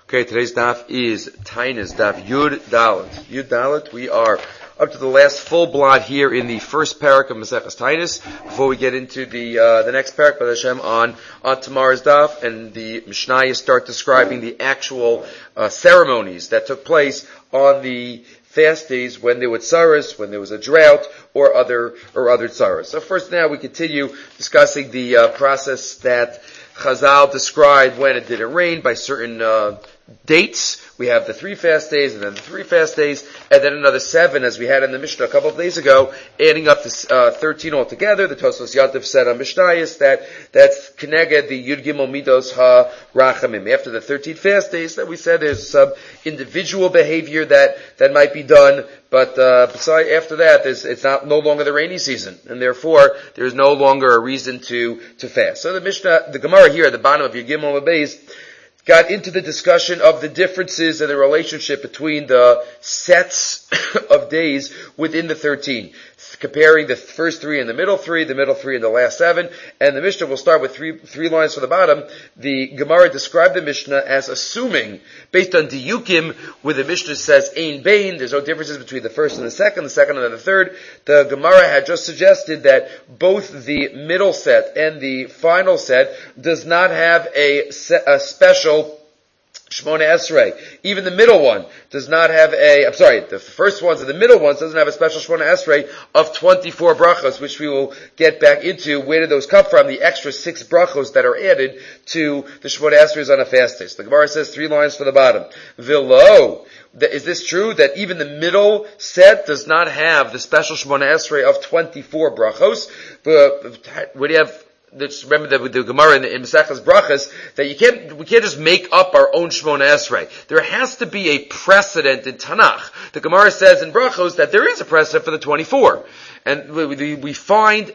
Okay, today's daf is Tainis daf Yud Dalet. Yud Dalet, we are up to the last full blot here in the first parak of Maseches Tainis. Before we get into the next parak, B'ez Hashem, on tomorrow's daf, and the Mishnayos start describing the actual ceremonies that took place on the fast days when there was tsaros, when there was a drought, or other tsaros. So first, now we continue discussing the process that Chazal described when it didn't rain by certain dates. We have the 3 fast days, and then the 3 fast days, and then another 7, as we had in the Mishnah a couple of days ago, adding up to 13 altogether. The Tosfos Yantiv said on Mishnayos that's Keneged the Yud Gimel Midos Ha-Rachamim. After the 13 fast days, that we said there's some individual behavior that might be done, but besides, after that, it's no longer the rainy season, and therefore there's no longer a reason to fast. So the Gemara here at the bottom of Yud Gimel Beis got into the discussion of the differences and the relationship between the sets of days within the 13, comparing the first 3 and the middle 3 and the last 7. And the Mishnah will start with three lines from the bottom. The Gemara described the Mishnah as assuming, based on diyukim, where the Mishnah says ein bein, there's no differences between the first and the second and the third. The Gemara had just suggested that both the middle set and the final set does not have a special Shmona Esrei. Even the middle one does not have the first ones and the middle ones doesn't have a special Shmona Esrei of 24 brachos, which we will get back into. Where did those come from? The extra 6 brachos that are added to the Shmona Esreis on a fast day. So the Gemara says 3 lines from the bottom. Vilo. Is this true that even the middle set does not have the special Shmona Esrei of 24 brachos? What do you have? Remember the Gemara in Maseches Brachas that we can't just make up our own Shmona Esrei. There has to be a precedent in Tanakh. The Gemara says in Brachos that there is a precedent for the 24. And we find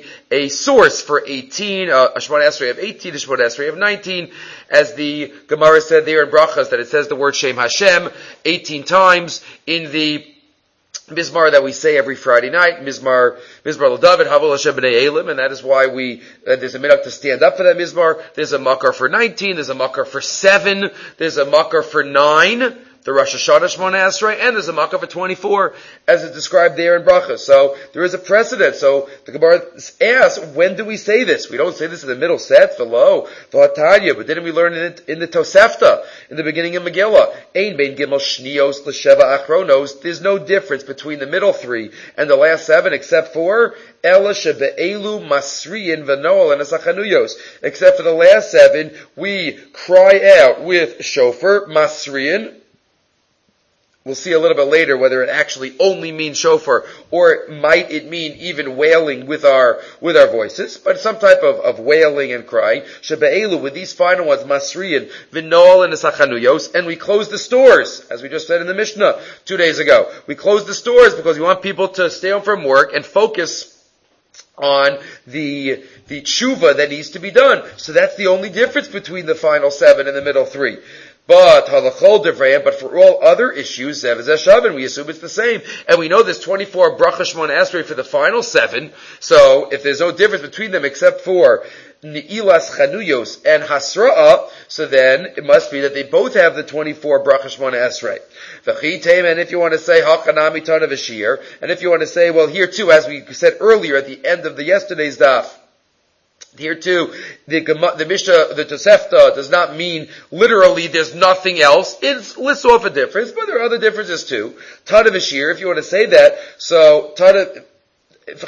a source for 18, a Shmona Esrei of 18, a Shmona Esrei of 19, as the Gemara said there in Brachas, that it says the word Shem Hashem 18 times in the Mizmar that we say every Friday night, Mizmar l'David, Havel Hashem b'nei Elim, and that is why there's a minhag to stand up for that Mizmar. There's a makar for 19, there's a makar for 7, there's a makar for 9, the Rosh Hashanah Shmona Esrei, and there's a makar for 24, as it's described there in Brachas. So there is a precedent. So the Gemara asks, when do we say this? We don't say this in the middle set, v'lo, v'hatanya, but didn't we learn it in the Tosefta, in the beginning of Megillah? Ein bein gimel shniyos l'sheva achronos. There's no difference between the middle 3 and the last 7, except for Ela shebe'elu masriyin v'noel and asachanuyos. Except for the last 7, we cry out with shofar, masriyin. We'll see a little bit later whether it actually only means shofar, or might it mean even wailing with our voices, but some type of wailing and crying. Shebe'elu, with these final ones, masriyin, v'noel and asachanuyos, and we close the stores, as we just said in the Mishnah 2 days ago. We close the stores because we want people to stay home from work and focus on the tshuva that needs to be done. So that's the only difference between the final 7 and the middle 3. But for all other issues, we assume it's the same. And we know there's 24 bracha Shmona Esrei for the final 7. So if there's no difference between them except for Ni'ilas Chanuyos and Hasra'ah, so then it must be that they both have the 24 bracha Shmona Esrei. And if you want to say Hachanami Tana V'Shir, and if you want to say, well, here too, as we said earlier at the end of yesterday's daf, here too, the Mishnah, the Tosefta, does not mean literally there's nothing else. It lists off a difference, but there are other differences too. Tana V'Shir, if you want to say that, so but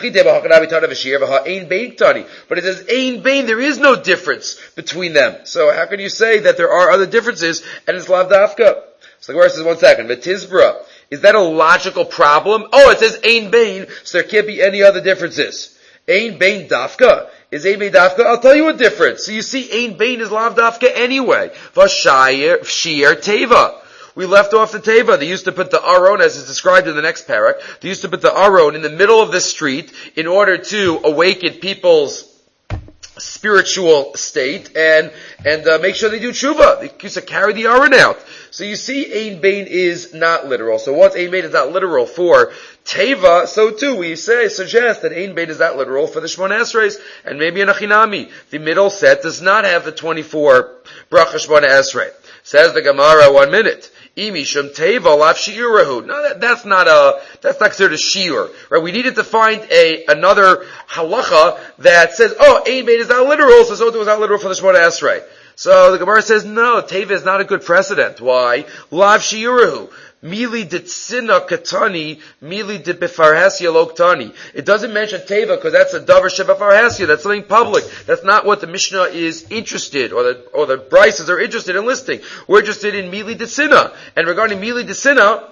it says ein bein, there is no difference between them. So how can you say that there are other differences and it's lav dafka? So the Gemara says, 1 second, V'tizbra, is that a logical problem? Oh, it says ein bein, so there can't be any other differences. Ein bein dafka. Is ein bein dafka? I'll tell you a difference. So you see, ein bein is lav dafka anyway. V'shir teva. We left off the teva. They used to put the aron, as is described in the next parak, they used to put the aron in the middle of the street in order to awaken people's spiritual state and make sure they do tshuva. They used to carry the aron out. So you see, ein bein is not literal. So once ein bein is not literal for teva, so too we suggest that ein bein is not literal for the Shmona Esreis, and maybe in Achinami. The middle set does not have the 24 bracha Shmona Esrei. Says the Gemara, 1 minute. Imishum teva laf shiurahu. No, that's not considered a shiur, right? We needed to find another halacha that says, ein beit is not literal, so it was not literal for the Shemona Esrei. So the Gemara says, no, teva is not a good precedent. Why? Lav shiurahu. Mili ditzina katani, mili de befarhasia loktani. It doesn't mention teva because that's a davar shebefarhasia. That's something public. That's not what the Mishnah is interested, or the Brises are interested in listing. We're interested in mili ditzina. And regarding mili ditzina,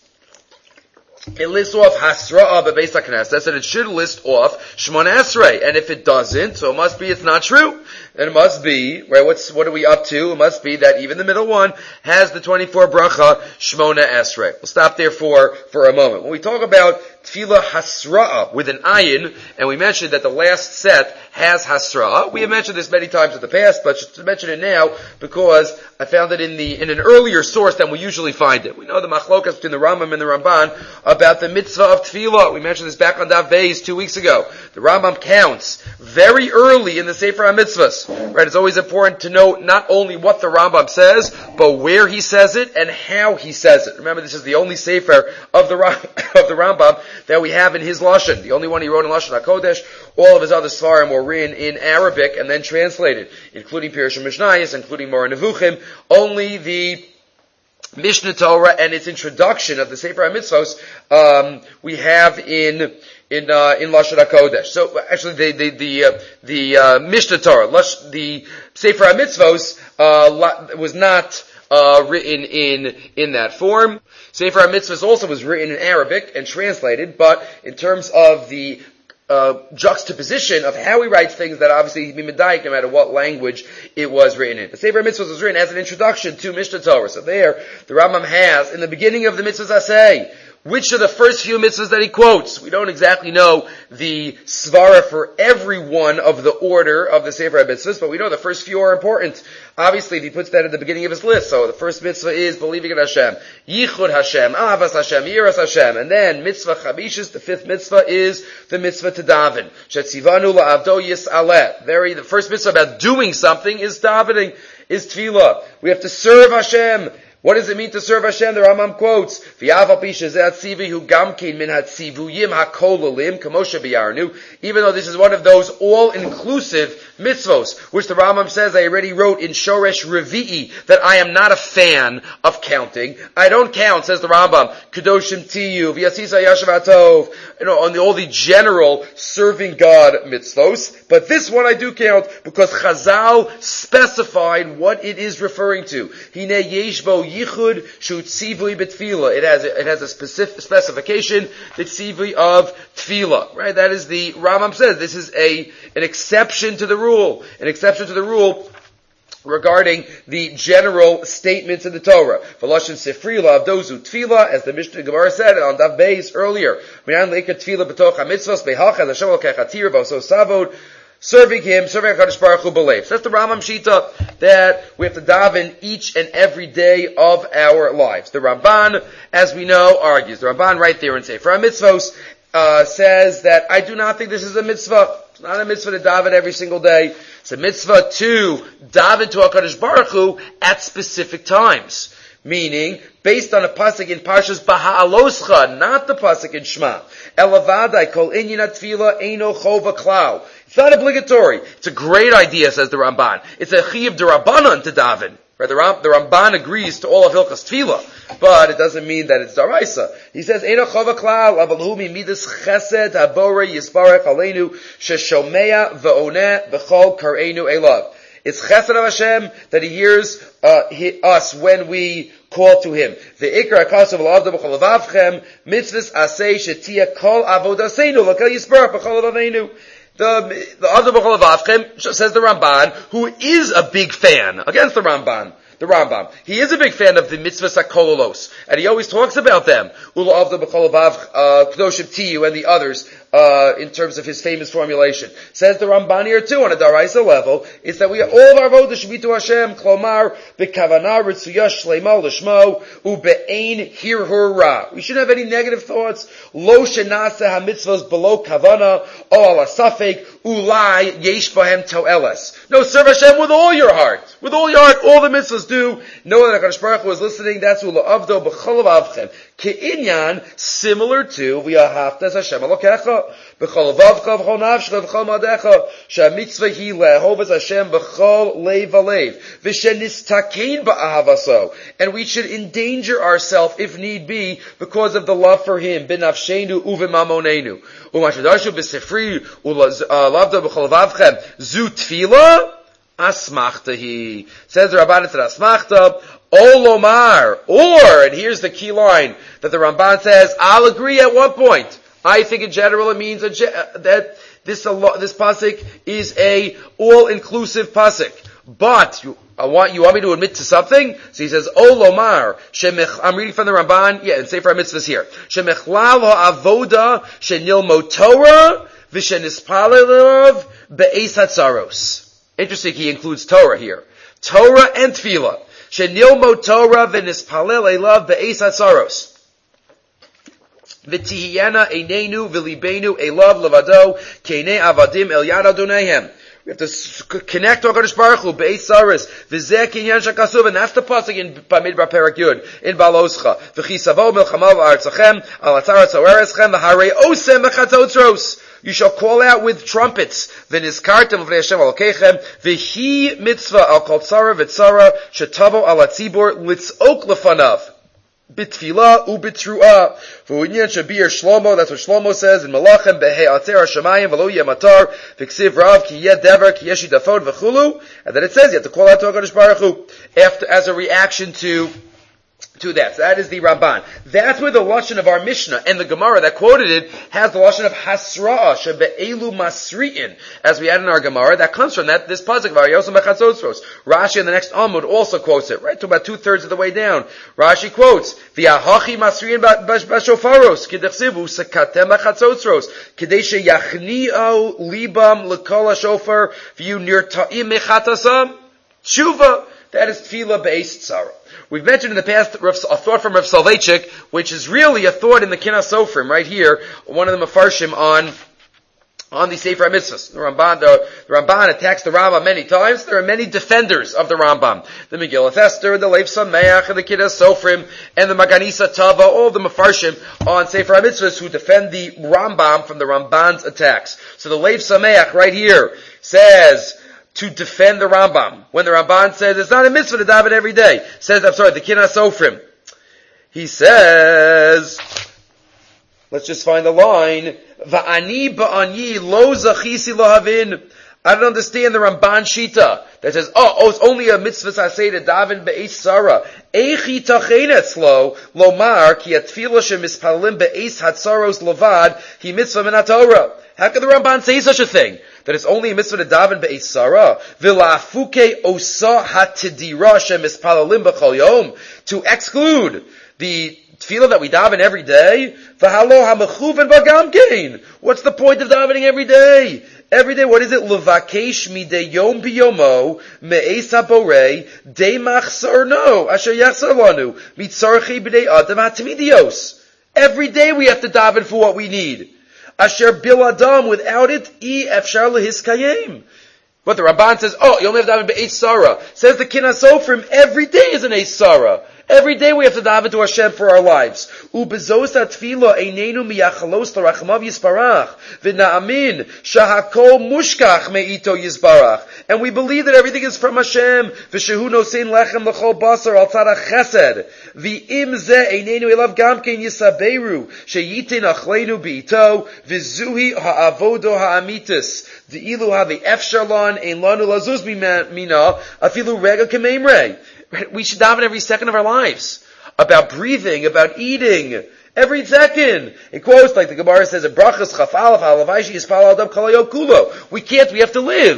it lists off Hasra'a Bebeis HaKnesses, and it should list off Shemona Esrei. And if it doesn't, so it must be it's not true. And it must be, right, what are we up to? It must be that even the middle one has the 24 bracha Shemona Esrei. We'll stop there for a moment. When we talk about Tefillah Hasra'a with an ayin, and we mentioned that the last set has Hasra'a. We have mentioned this many times in the past, but just to mention it now because I found it in an earlier source than we usually find it. We know the machlokas between the Rambam and the Ramban about the mitzvah of Tefillah. We mentioned this back on Daf Beis 2 weeks ago. The Rambam counts very early in the Sefer HaMitzvahs. Right? It's always important to know not only what the Rambam says, but where he says it and how he says it. Remember, this is the only Sefer of the Rambam that we have in his Lashon. The only one he wrote in Lashon HaKodesh. All of his other Svarim were written in Arabic and then translated, including Pirush Mishnayos, including Moreh Nevuchim. Only the Mishnah Torah and its introduction of the Sefer HaMitzvos we have in Lashon HaKodesh. So actually, the Mishnah Torah, the Sefer HaMitzvos was not written in that form. Sefer HaMitzvahs also was written in Arabic and translated, but in terms of the juxtaposition of how he writes things, that obviously he'd be medayik no matter what language it was written in. The Sefer HaMitzvahs was written as an introduction to Mishnah Torah. So there, the Rambam has, in the beginning of the Mitzvahs Aseh, which are the first few mitzvahs that he quotes? We don't exactly know the svara for every one of the order of the Sefer HaMitzvahs, but we know the first few are important. Obviously, he puts that at the beginning of his list. So the first mitzvah is believing in Hashem. Yichud Hashem, Avas Hashem, Yiras Hashem. And then mitzvah Chamishis, the fifth mitzvah, is the mitzvah to daven. Shetzivanu la'avdo yis'aleh. The first mitzvah about doing something is davening, is tefillah. We have to serve Hashem. What does it mean to serve Hashem? The Rambam quotes, even though this is one of those all-inclusive mitzvos, which the Rambam says I already wrote in Shoresh Revi'i, that I am not a fan of counting. I don't count, says the Rambam, Kedoshim Tiyu, V'yasisa Yashav Atov, on all the general serving God mitzvos, but this one I do count, because Chazal specified what it is referring to. Hine Yeshbo Yichud Shu Tzivui B'Tfila. It has a specific specification, the Tzivui of Tfila. Right? That is the Rambam says this is an exception to the rule. An exception to the rule regarding the general statements in the Torah. V'loshen sifrila avdozu tefila, as the Mishnah Gemara said on Daf Beis earlier. Minan leika tefila b'toch hamitzvos behachad Hashem elokech hatir v'oso savod. Serving HaKadosh Baruch Hu b'leiv. So that's the Rambam Shita, that we have to daven each and every day of our lives. The Ramban, as we know, argues. The Ramban right there in Sefer HaMitzvos says that I do not think this is a mitzvah. It's not a mitzvah to daven every single day. It's a mitzvah to daven to HaKadosh Baruch Hu at specific times. Meaning, based on a pasuk in Parshas Baha'aloscha, not the pasuk in Shema. Elavadai kol inyan tefila eino chova klau. It's not obligatory. It's a great idea, says the Ramban. It's a chiyuv d'Rabbanan to daven. Right? The Ramban agrees to all of Hilchas Tefillah, but it doesn't mean that it's daraisa. He says, "Eino chova klal, avalhu midas chesed habore yisbarech aleinu sheshomea ve'oneh b'chol kareinu elav." It's chesed of Hashem that He hears us when we call to Him. The ikar akasav l'avda b'chol avavchem mitzvahs asay shetia kol avodaseinu l'kel yisbarech b'chol avaveinu. The other B'chol Avavchem, says the Ramban, who is a big fan, against the Rambam. He is a big fan of the mitzvahs hakololos, and he always talks about them. Ula Avda B'chol Avav, Kedoshim Tiyu, and the others, in terms of his famous formulation. Says the Ramban here too, on a Daraisa level, is that all of our avodah should be to Hashem, klomar, b'kavanah, ritzuyah, shleima, l'shmo, u'be'ein hirhur ra. We shouldn't have any negative thoughts. Lo shenasa ha-mitzvahs below kavana, o ala safek, ulai, yesh bahem to'eles. No, serve Hashem with all your heart. With all your heart, all the mitzvahs do. Know that HaKadosh Baruch Hu is listening. That's ula avdo b'chol avchem. Ke'inyan, similar to v'yahavtas Hashem alokecha. B'chol avavcha v'chol nafshcha v'chol madecha. Sha'mitzvah hi le'ahovas Hashem b'chol leiv v'leiv. V'shenistakein ba'ahavaso. And we should endanger ourselves, if need be, because of the love for Him. B'nafshenu u'v'mamonenu. U'mashadashu b'sifri u'lavda b'chol avavchem. Zu tefillah asmachtahi. Says the Ramban to asmachta. Olomar, or, and here's the key line that the Ramban says, I'll agree at one point. I think in general it means that this pasuk is a all-inclusive pasuk. But you want me to admit to something? So he says, Olomar, I'm reading from the Ramban, in Sefer HaMitzvahs here. Shemechlal ha'avoda shenilmo Torah v'shenispalelav be'es hatzaros. Interesting, he includes Torah here. Torah and Tefillah. Shenilmo Torah v'nispalel elav be'es hatzaros. V'tihiyena einenu v'libenu elav levado keinei avadim el yad adonehem. We have to connect to HaKadosh Baruch Hu be'es hatzaros. V'zeh kinyan shakasuv, and that's the pasuk in Bamidbar Perak Yud in Baloscha. V'chisavo milchama v'artzachem al hatzaros ha'ereschem v'harei osem v'chatotros. You shall call out with trumpets. V'nizkartem v'nei Hashem alokechem. V'hi mitzvah al kol tzara v'tzara shetavo al hatzibor litzok lefanav. B'tfilah u'b'tru'ah. V'unyan shabir Shlomo, that's what Shlomo says in Malachem, b'hei atzer hashamayim v'lo yematar v'ksiv rav ki yed dever ki yeshi dafod v'chulu. And then it says you have to call out to HaKadosh Baruch Hu as a reaction to that. So that is the Ramban. That's where the Lashon of our Mishnah and the Gemara that quoted it has the Lashon of Hasra'a, shebe'elu masri'in, as we had in our Gemara. That comes from this pasuk of Ariyosem Bechatzotros. Rashi in the next Amud also quotes it, right to about 2/3 of the way down. Rashi quotes, V'yahachi masri'in b'shofaros, k'dechsivu sekatem bechatzotros, k'dei sheyachni'o libam l'kol hashofar, v'yu nirta'im mechatasam, tshuva. That is Tefillah be'es tzara. We've mentioned in the past a thought from Rav Soloveitchik, which is really a thought in the Kinas Sofrim, right here, one of the Mefarshim on the Sefer HaMitzvahs. The Ramban attacks the Rambam many times. There are many defenders of the Rambam. The Megillah Esther, the Lev Sameach, and the Kinas Sofrim, and the Maganisa Tava, all the Mefarshim on Sefer HaMitzvahs who defend the Rambam from the Ramban's attacks. So the Lev Sameach right here says, to defend the Rambam. When the Ramban says it's not a mitzvah to daven every day. The Kinas Sofrim. He says, let's just find the line, Va'ani ba'ani lo zachisi lahavin. I don't understand the Ramban Shita that says, it's only a mitzvah saseh to daven be'es tzara. Eichi tachein etzlo lomar ki atfilah shemispalalim be'es hatzaros lovad hi mitzvah min haTorah. How could the Ramban say such a thing? That it's only a mitzvah to daven be'es tzara. V'la'afuke osa hatidira shemispalalim b'chol yom. To exclude the tefillah that we daven every day. V'halo ha'mechuven b'gamkein. What's the point of davening every day? Every day, what is it? Levakesh midei yom biyomo me'es haborei de machsar no asher yachsar lanu mitzarchi b'nei adam hatmidios. Every day we have to daven for what we need. Asher biladam, without it, efshar lehiskayim. But the Ramban says, you only have to daven be'es tzara. Says the Kinas Sofrim, every day is an es tzara. Every day we have to daven to Hashem for our lives. Ubezos hatfila einenu miyachalos l'rachmav yisbarach v'na'amin shahakol mushkach me'ito yisbarach. And we believe that everything is from Hashem. V'shehu nosein lechem l'chol basar al tzarach chesed. V'im ze einenu elav gamkein yisaberu sheyitin achleinu be'ito v'zuhi ha'avodo ha'amitis de'ilu havi efsharlan ein lanu lazuz mina afilu rega k'meimrei. We should daven every second of our lives. About breathing, about eating. Every second. It quotes, like the Gemara says, we can't, we have to live.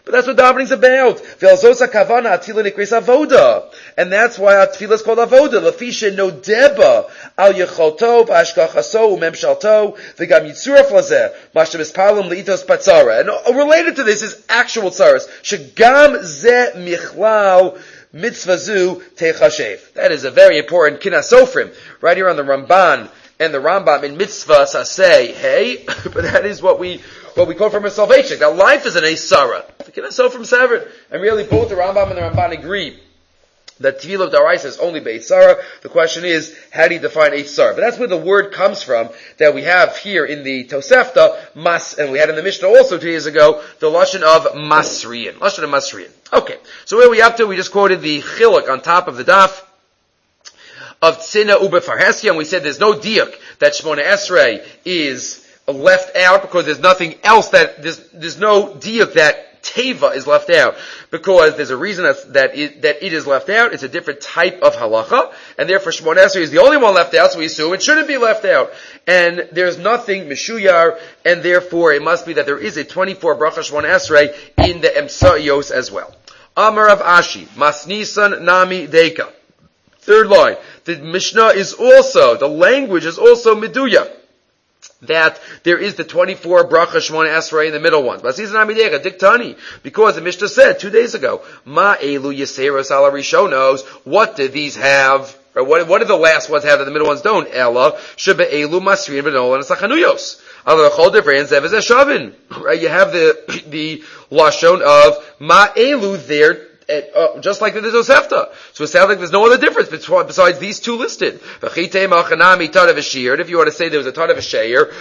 But that's what davening's about. Ve'alzosa kavana atila nikres avoda. And that's why our tefillah is called avoda. Lafisha no deba al yecholto v'ashkachaso u'memshalto v'gam yitzuraf lazeh mashem ispalim leitos patzara. And related to this is actual tzaras. Shegam ze michlal mitzvazu techashev. That is a very important kinas sofrim right here on the Ramban and the Rambam in mitzvah say, hey, but that is what we call from a salvation. Now life is an Eisara. The kinas sofrim severed, and really both the Rambam and the Ramban agree that Tefillah of Daraisa is only Beitzara. The question is, how do you define Eitzara? But that's where the word comes from that we have here in the Tosefta, Mas, and we had in the Mishnah also 2 days ago, the Lashon of Masriyan. Lashon of Masriyan. Okay, so where are we up to? We just quoted the Chiluk on top of the daf of Tzina Ube Farhesia, and we said there's no diuk that Shmona Esrei is left out because there's nothing else there's no diuk that Teva is left out, because there's a reason that it is left out. It's a different type of halacha, and therefore Shmona Esrei is the only one left out, so we assume it shouldn't be left out. And there's nothing Meshuyar, and therefore it must be that there is a 24 bracha Shmona Esrei in the Emsa'iyos as well. Amar of Ashi, Masnisan Nami Deka. Third line, the Mishnah is also, the language is also Meduya, that there is the 24 bracha Shmona Esrei in the middle ones. Because the Mishnah said 2 days ago, Ma elu yeseros ala rishonos, what did these have, or what did the last ones have that the middle ones don't? Ella, shebe elu masrin b'nolan esachanuyos. Allah chol different zev is shavin. Right, you have the lashon of Ma elu there, just like the Tosefta. So it sounds like there's no other difference besides these two listed. And if you want to say there was a ton of a sheir,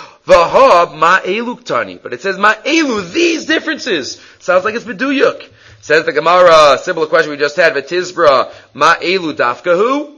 but it says ma'elu, these differences. Sounds like it's meduyuk. Says the Gemara, similar question we just had, V'tizbra, ma'elu dafkahu?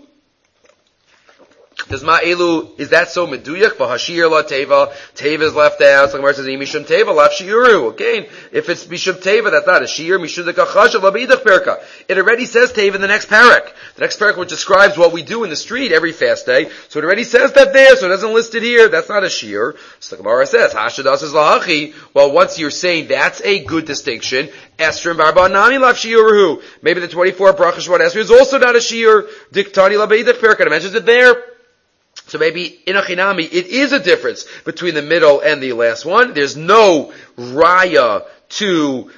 Does ma'elu, is that so meduyak? V'hashir la teva, teva is left out. So the Gemara says, mishum teva, lav shiuru. Again, if it's mishum teva, that's not a shir, mishum de kachasha, la b'idach perka. It already says teva in the next parak. The next parak which describes what we do in the street every fast day. So it already says that there, so it doesn't list it here. That's not a shir. So the Gemara says, hashadas is lahachi. Well, once you're saying that's a good distinction, Estrim barba nami lav shiuru. Maybe the 24 bracha shmona esrei is also not a shir. Diktani la b'idach perka. It mentions it there. So maybe in Achinami, it is a difference between the middle and the last one. There's no raya to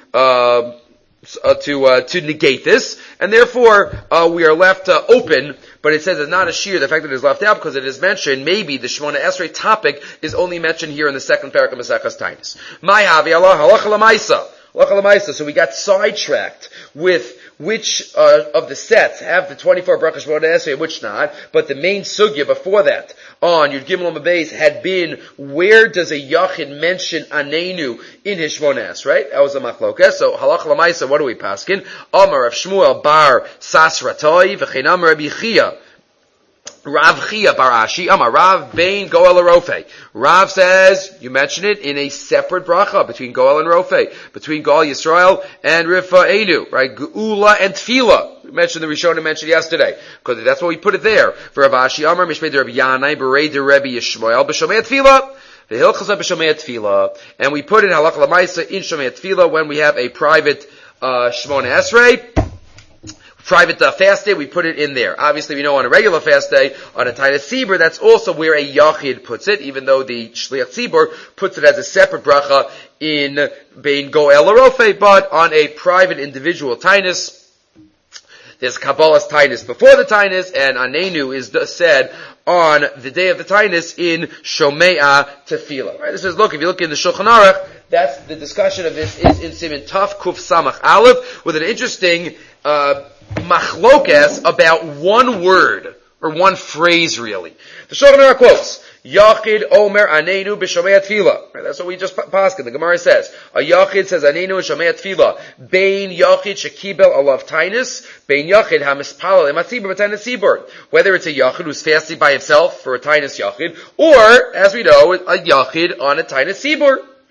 negate this, and therefore we are left open. But it says it's not a shir. The fact that it is left out because it is mentioned. Maybe the Shmona Esrei topic is only mentioned here in the second parak of Maseches Tainis. Ma'havi Allah halacha l'maisa. Halacha l'maisa. So we got sidetracked with which of the sets have the 24 brachas Shmona Esrei, which not. But the main sugya before that on Yud Gimel Amud Beis had been, where does a Yachid mention Anenu in his Shmona Esrei? Right? That was a machlokas. So halacha l'maisa, what do we paskin? Amar of Shmuel bar Sasratoi v'chinam Rabbi Chia. Rav Chia bar Ashi, Amar Rav Bein Goel Rofe. Rav says, you mention it in a separate bracha between Goel and Rofe, between Goel Yisrael and Rifa'enu, right? Geula and Tefillah. We mentioned the Rishonim mentioned yesterday, because that's what we put it there. For Rav Ashi, Amar Mishmei de Rabbi Yanai, Berei de Rabbi Yishmael, B'Shomei Tefillah. The Hilchasa B'Shomei Tefillah. And we put in Halach L'maisa in Shomei Tefillah when we have a private Shmona Esrei. Private fast day, we put it in there. Obviously, we know on a regular fast day, on a Tainus Sibur, that's also where a Yachid puts it, even though the Shliach Sibur puts it as a separate bracha in Bein Goel Arofe, but on a private individual Tainus, there's Kabbalah's Tainus before the Tainus, and Anenu is said on the day of the Tainus in Shomea Tefillah. Right? This is, look, if you look in the Shulchan Aruch, that's the discussion of this is in Siman Taf Kuf Samach Aleph, with an interesting machlokas about one word, or one phrase really. The Shulchan Aruch quotes, Yachid Omer Anenu b'Shomei Tefillah. Right, that's what we just paskin. The Gemara says, a Yachid says Anenu b'Shomei Tefillah. Bein Yachid shekibel alav tainus, bein Yachid hamispalel ematzibur b'tainus sibur. Whether it's a Yachid who's fasting by himself for a tainus Yachid, or, as we know, a Yachid on a tainus sibur.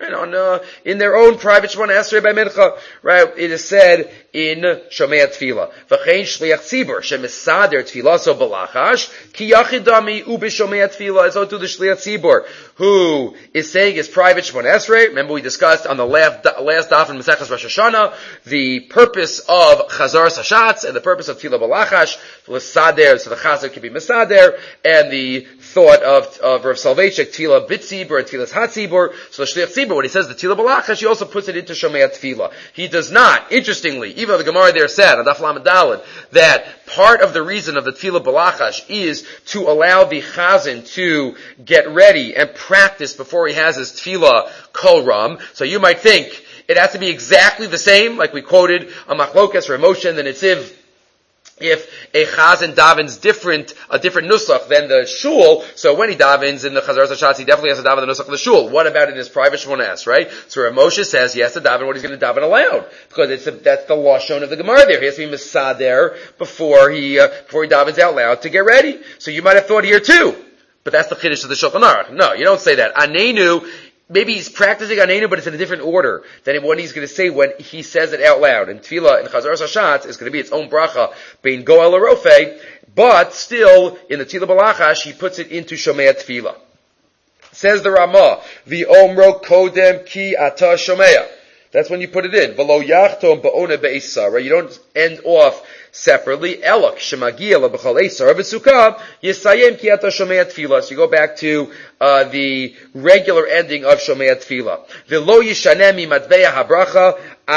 right, in their own private Shemona Esrei by Mincha, right? It is said in Shomei Tefillah, v'chein shliach tzibur shemisader tfilaso balachash ki yachidami ubishomei Tefillah. So to the shliach tzibur who is saying his private Shemona Esrei. Remember we discussed on the last daf in Maseches Rosh Hashanah the purpose of Chazar Sashatz and the purpose of Tefillah balachash, l'sader, so the Chazar can be misader, and the thought of Rav Soloveitchik, Tefillah bitzibur and Tefillah hatzibur. So the shliach tzibur, when he says the Tefillah balachash, he also puts it into Shomei Tefillah. He does not, interestingly, even though the Gemara there said, on Daf Lamed Daled, that part of the reason of the Tefillah balachash is to allow the Chazan to get ready and practice before he has his Tefillah Kol Ram. So you might think it has to be exactly the same, like we quoted a Machlokas or a Moshe and the Netziv. If a Chazan davens a different nusach than the shul, so when he davens in the Chazar Sashatz, he definitely has to daven the nusach of the shul. What about in his private Shemona Es, right? So Rav Moshe says he has to daven what he's going to daven aloud, because that's the lashon of the Gemara there. He has to be misader before he davens out loud to get ready. So you might have thought here too, but that's the chiddush of the Shulchan Aruch. No, you don't say that. Anenu. Maybe he's practicing Anenu, but it's in a different order than what he's going to say when he says it out loud. And Tefillah in Chazar Sashatz is going to be its own bracha, bein goel arofe, but still, in the Tefillah balachash, he puts it into Shomei Tefillah. Says the Ramah, V'omro kodem ki ata Shomei. That's when you put it in. V'lo yachtom ba'ona be'isa, right? You don't end off separately. Elok shemagia lebechol eisar v'sukkah yisayim ki ata Shomei Tefillah. So you go back to the regular ending of Shomei Tefillah. V'lo yishanem mimadveya habracha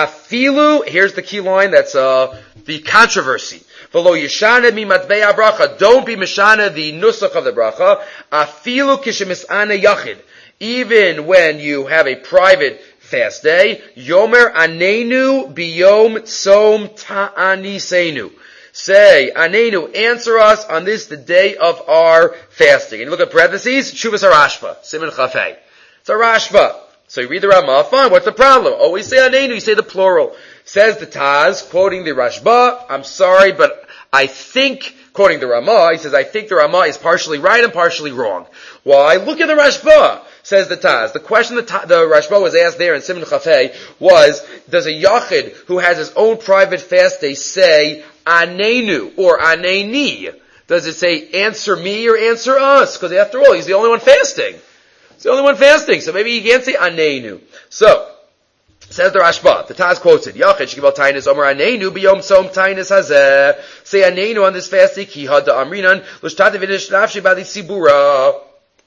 afilu. Here's the key line. That's the controversy. V'lo yishanem mimadveya habracha. Don't be mishana the nusach of the bracha. Afilu kishemisane yachid. Even when you have a private fast day, Yomer Anenu biyom tzom ta'anisenu. Say, Anenu, answer us on this, the day of our fasting. And you look at parentheses, Shuvas Arashva, Siman Chafei. It's a Rashva. So you read the Ramah, fine, what's the problem? Always say Anenu, you say the plural. Says the Taz, quoting the Rashba, I'm sorry, but I think, quoting the Ramah, he says, I think the Ramah is partially right and partially wrong. Why? Look at the Rashba. Says the Taz. The question the Rashba was asked there in Siman Chafei was, does a Yachid who has his own private fast day say Anenu or Aneni? Does it say answer me or answer us? Because after all, he's the only one fasting. He's the only one fasting, so maybe he can't say Anenu. So, says the Rashba, the Taz quotes it, Yachid shekibal tainus omer Anenu biyom tzom tainus hazeh. Say Anenu on this fast day, ki hada amrinan, l'shtatev v'nishnafshi b'adi tzibura.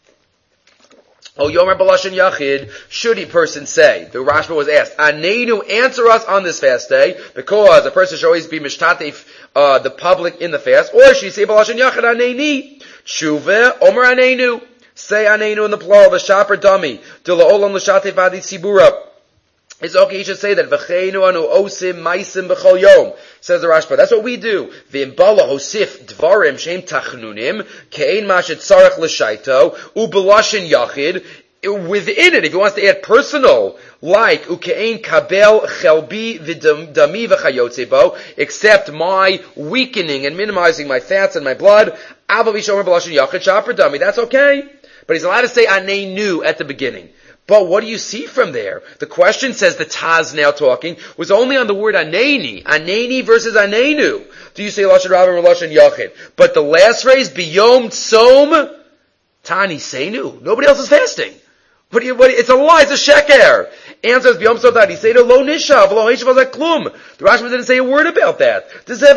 Oh, Yomer Balashan Yachid, should a person say, the Rashba was asked, Anenu, answer us on this fast day, because a person should always be mishtatef, the public in the fast, or should he say Balashan Yachid, Aneni, Tshuva, Omer Anenu, say Anenu in the plural, the shaper dummy, Dila Olam l'shatef adi tzibura. It's okay, you should say that. V'cheinu anu osim maisim b'chol yom. Says the Rashba. That's what we do. V'imbala hosif dvarim shem tachnunim, ke'ein mashet tzarech l'shaito, u'belashin yachid. Within it, if he wants to add personal, like uke'ein kabel chelbi v'dami v'chayotzebo, except my weakening and minimizing my fats and my blood, ava v'shomer belashin yachid shaper dami. That's okay. But he's allowed to say anenu at the beginning. But what do you see from there? The question, says the Taz now talking, was only on the word aneni. Aneni versus anenu. Do you say Lashon Rabim or Lashon Yachid? But the last phrase, biyom tzom tani seinu. Nobody else is fasting. It's a lie, it's a sheker. Answers biyom tzom tani seinu lo nishav, lo hishav klum. The Rashba didn't say a word about that.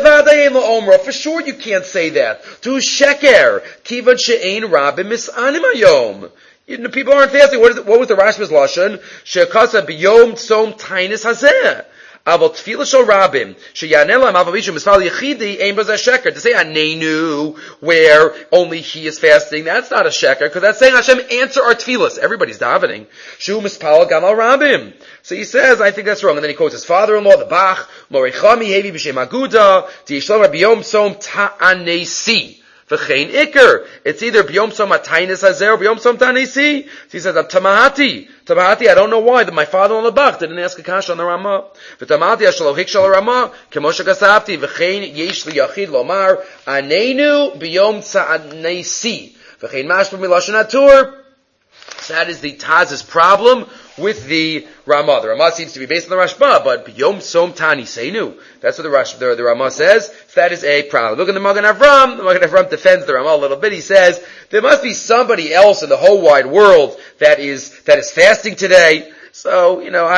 For sure you can't say that. To sheker. Kivad she'ein rabim misanim hayom. People aren't fasting. What was the Rashba's lashon? She'akasa biyom tzom tainus hazeh. Aval tefillah shel rabim sheyanelam aval mishu misfal yechidi ein b'zeh sheker. To say anenu where only he is fasting, that's not a sheker, because that's saying Hashem answer our tefillas. Everybody's davening. Shu mispal gam al rabim. So he says, I think that's wrong. And then he quotes his father-in-law, the Bach, Morichami hevi b'shem aguda tiyishlom biyom tzom ta'anesi. V'chein iker. It's either b'yom tzom ataynis hazeh or b'yom tzom tanesi. So he says, tamahati. Tamahati, I don't know why, that my father-in-law Bach didn't ask a kasha on the Ramah. V'tamahati ashalo hikshal Ramah, kemoshe kasavti, v'chein yesh li yachid lomar, anenu b'yom tzanesi. V'chein mashma milashon atur. So that is the Taz's problem with the Ramah. The Ramah seems to be based on the Rashba, but Yom Som Tani Seinu. That's what the Ramah says. So that is a problem. Look at the Magen Avram. The Magen Avram defends the Ramah a little bit. He says there must be somebody else in the whole wide world that is fasting today. So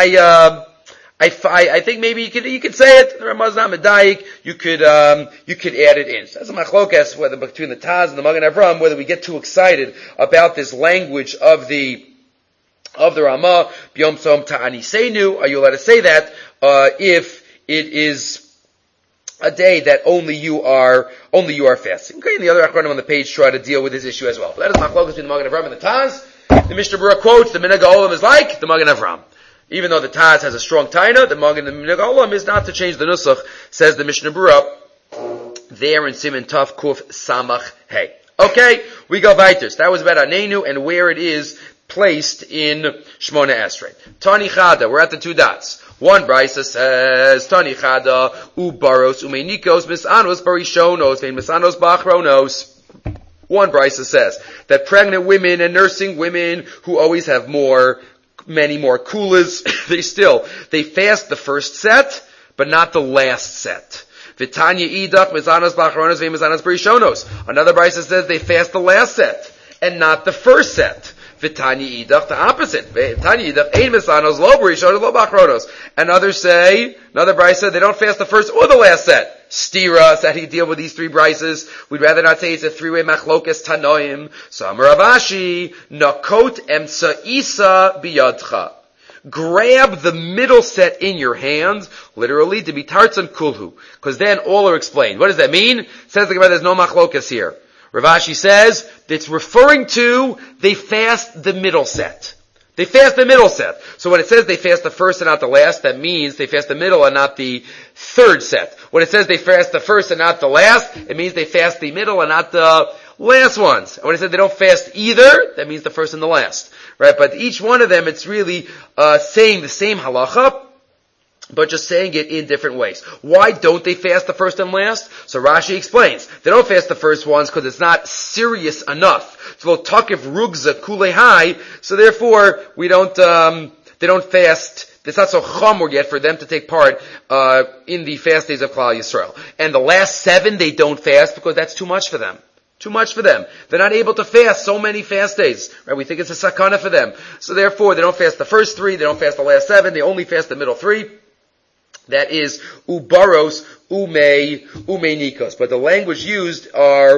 I think maybe you could say it. The Ramah's not medayik. You could add it in. So that's a machlokas whether between the Taz and the Magen Avram whether we get too excited about this language of the Ramah. B'yom Som Ta'ani Seinu. Are you allowed to say that if it is a day that only you are fasting? Okay, and the other Achronim on the page try to deal with this issue as well. But that is machlokas between the Magen Avram and the Taz. The Mishnah Berurah quotes the Minhag HaOlam is like the Magen Avram. Even though the Taz has a strong taina, the Magen Minhag HaOlam is not to change the nusach, says the Mishnah Berurah there in Siman Tov Kuf Samach Hey. Okay, we go weiter. So that was about Anenu and where it is placed in Shmona Esrei. Tani Chada, we're at the two dots. One brisa says, Tani Chada, Ubaros, Umeinikos, Misanos, Barishonos, Misanos, Bachronos. One brisa says that pregnant women and nursing women who always have many more kulas, they fast the first set, but not the last set. Vitanya idach mizanos bachronos ve'mizanos b'rishonos. Another brisa says they fast the last set and not the first set. Vitanya idach, the opposite. Vitanya idach ein mizanos lo b'rishonos lo bachronos. And others say, another brisa, they don't fast the first or the last set. Stira, so how do you deal with these three brises? We'd rather not say it's a three-way machlokas tanoim. So Amar Rav Ashi, nakot emtsa isa biyadcha. Grab the middle set in your hand, literally, to be tartzan kulhu. Because then all are explained. What does that mean? Says the Gemara, there's no machlokas here. Rav Ashi says, it's referring to, they fast the middle set. They fast the middle set. So when it says they fast the first and not the last, that means they fast the middle and not the third set. When it says they fast the first and not the last, it means they fast the middle and not the last ones. And when it says they don't fast either, that means the first and the last. Right? But each one of them, it's really saying the same halacha, but just saying it in different ways. Why don't they fast the first and last? So Rashi explains. They don't fast the first ones because it's not serious enough. It's a little takif rugza kulei, so therefore they don't fast. It's not so chamor yet for them to take part in the fast days of Klal Yisrael. And the last 7 they don't fast because that's too much for them. Too much for them. They're not able to fast so many fast days. Right? We think it's a sakana for them. So therefore they don't fast the first 3, they don't fast the last 7, they only fast the middle 3. That is ubaros nikos. But the language used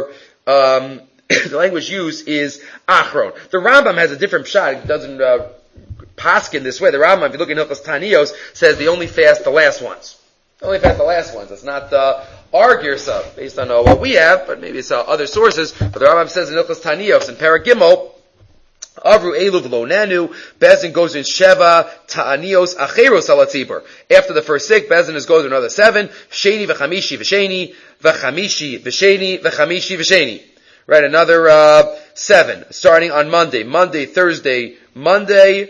is achron. The Rambam has a different pshat. It doesn't paskin this way. The Rambam, if you look in Hilchos Tanios, says they only fast the last ones. They only fast the last ones. It's not our girsa based on what we have, but maybe it's other sources. But the Rambam says in Hilchos Tanios in Perek Gimel, Avru Elu v'lo nanu, Bezin goes in Sheva Ta'anios Acheros ala tzibur. After the first 6, Bezin goes to another 7, Sheni v'chamishi v'sheni, v'chamishi v'sheni, v'chamishi v'sheni. Right, another 7, starting on Monday, Thursday, Monday.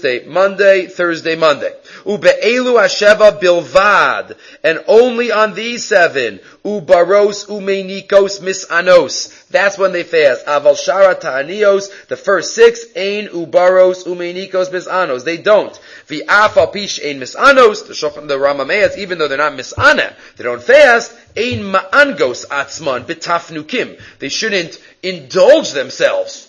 Ube'elu hasheva bilvad, and only on these 7, ubaros umeinikos misanos. That's when they fast. Aval shara ta'anios, the first 6, ein ubaros umeinikos misanos. They don't. V'afal pish ein misanos, the Rambam adds, even though they're not misana, they don't fast, ein ma'angos atzman b'tafnukim. They shouldn't indulge themselves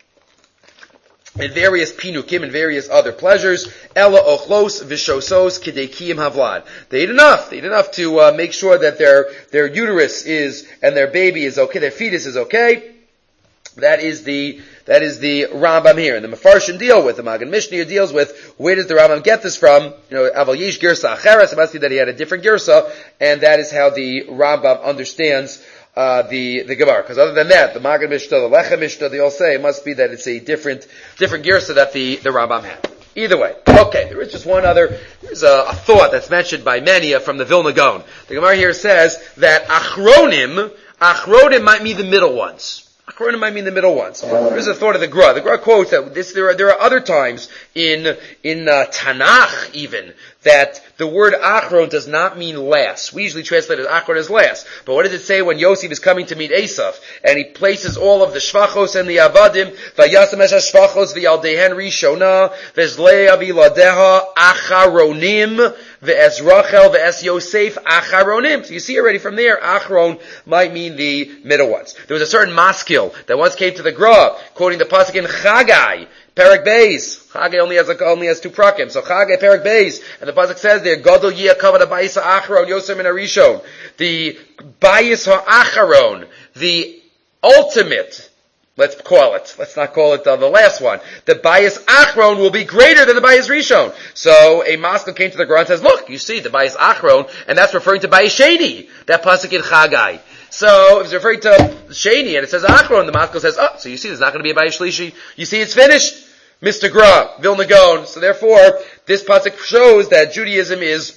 in various pinukim and various other pleasures. Ella ochlos vishosos kidei havlad. They eat enough. They eat enough to make sure that their uterus is and their baby is okay. Their fetus is okay. That is the Rambam here, and the Mefarshim deal with the Magen Mishnah deals with where does the Rambam get this from? Aval yesh girsa acheres. It must be that he had a different girsa, and that is how the Rambam understands the Gemara. Because other than that, the Magen Mishnah, the Lechem Mishnah, they all say it must be that it's a different girsa that the Rambam had. Either way. Okay, there is just one other, there's a thought that's mentioned by many from the Vilna Gaon. The Gemara here says that Achronim might mean the middle ones. Achronim might mean the middle ones. There's a thought of the Gra. The Gra quotes that there are other times in Tanakh even that the word achron does not mean last. We usually translate it achron as last. But what does it say when Yosef is coming to meet Esav? And he places all of the shvachos and the avadim, vayasam es shvachos v'yaldehen rishona, v'zleya v'ladeha acharonim, v'es Rachel v'es Yosef acharonim. So you see already from there, achron might mean the middle ones. There was a certain maskil that once came to the Gra, quoting the pasuk in Chagai, Perek Beis. Chagai only has 2 prakim. So Chagai, Perek Beis. And the pasuk says there, Gadol yeh kavod habayis ha'acharon, Yosef min harishon. The bayis ha'acharon, the ultimate, let's not call it the last one. The bayis achron will be greater than the bayis rishon. So a maskil came to the Gra and says, look, you see the bayis achron, and that's referring to bayis sheni, that pasuk in Chagai. So, if it's referring to Sheni and it says Achron, the maskil says, oh, so you see there's not going to be a Bayis Shlishi. You see it's finished, Mr. Gra, Vilna Gaon. So therefore, this pasuk shows that Judaism is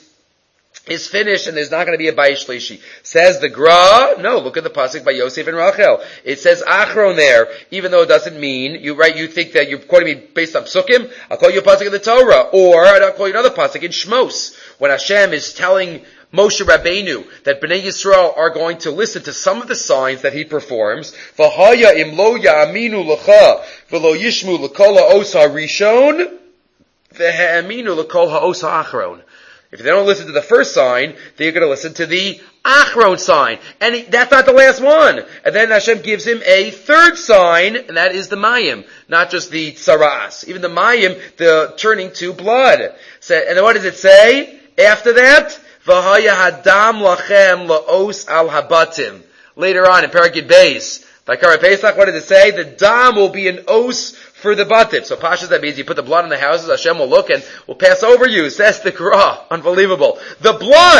finished and there's not going to be a Bayis Shlishi. Says the Gra, no, look at the pasuk by Yosef and Rachel. It says Achron there, even though it doesn't mean, you think that you're quoting me based on Psukim, I'll call you a pasuk in the Torah, or I'll call you another pasuk in Shmos, when Hashem is telling Moshe Rabbeinu that Bnei Yisrael are going to listen to some of the signs that he performs. V'haya im lo ya'aminu l'cha v'lo yishmu l'kol ha'os ha'rishon v'ha'aminu l'kol ha'os ha'achron. If they don't listen to the first sign, they're going to listen to the achron sign. And that's not the last one. And then Hashem gives him a third sign, and that is the mayim, not just the tsaras. Even the mayim, the turning to blood. And then what does it say after that? V'haya hadam lachem la'os al habatim. Later on in Perek Beis, by Kara Pesach, what did it say? The dam will be an os for the batim. So Pashas, that means you put the blood in the houses, Hashem will look and will pass over you, says the Gra. Unbelievable. The